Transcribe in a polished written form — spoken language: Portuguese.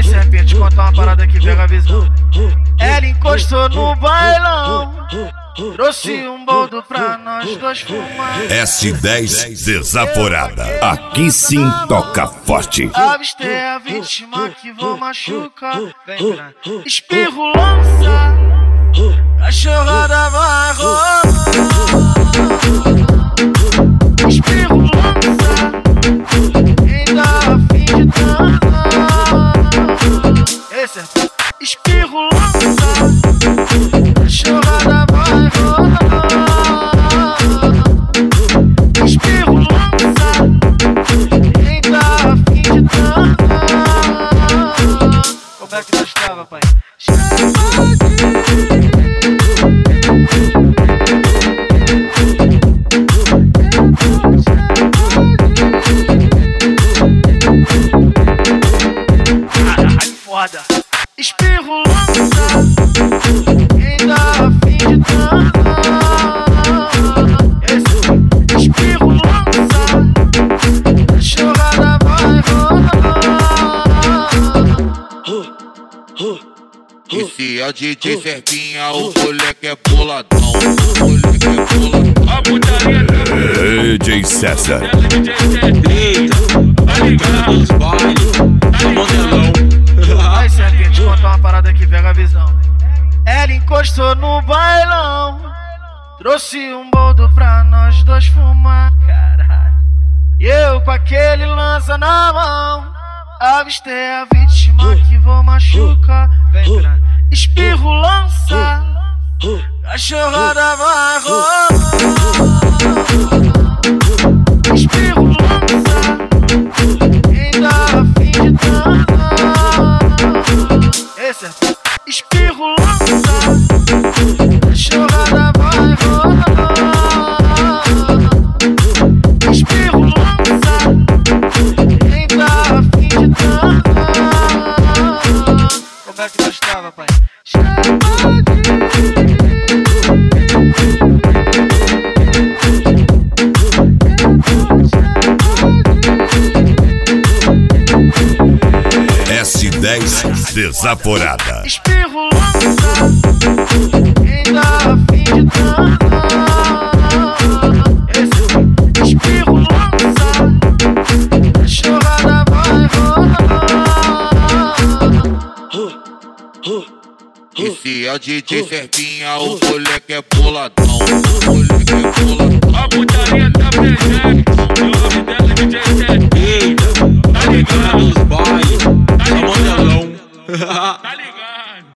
serpente, conta uma parada que pega a visão. Ela encostou no bailão, trouxe um boldo pra nós dois fumar. S10 Desaforada, aqui sim toca forte. Avistei a vítima que vou machucar. Vem pra espirro, lança, cachorrada vai rolar. Espirro, lança, quem tá afim de transar. Esse é espirro, lança, cachorrada vai rolar. Espirro, lança, quem tá afim de transar. Como é que nós tava, pai? Foda. Espirro, lança, quem tá afim de transar. Esse espirro, lança, cachorrada vai rolar. Esse é DJ Serpinha, o moleque é boladão. O moleque é boladão. A putaria tá DJ César. tá ligado nos bailes, tá modelão. Vai, serpente, conta uma parada que pega a visão. Ela encostou no bailão, trouxe um boldo pra nós dois fumar. Caralho. E eu com aquele lança na mão, avistei a vítima que vou machucar. Vem pra espirro, lança, cachorrada vai rolar. Espirro, lança, quem tá afim de transar. Esse é espirro, lança, cachorrada vai rolar. Espirro, lança, quem tá afim de transar. Como é que nós tava, pai? S10 Desaforada. Espirro, lança, quem tá afim de transar. Esse espirro, lança, cachorrada vai rolar. Esse é o DJ Serpinha, o moleque é boladão. O moleque é boladão. A putaria tá presente, o nome dela é DJ Serpinha. Tá ligado nos bailes, tá modelão.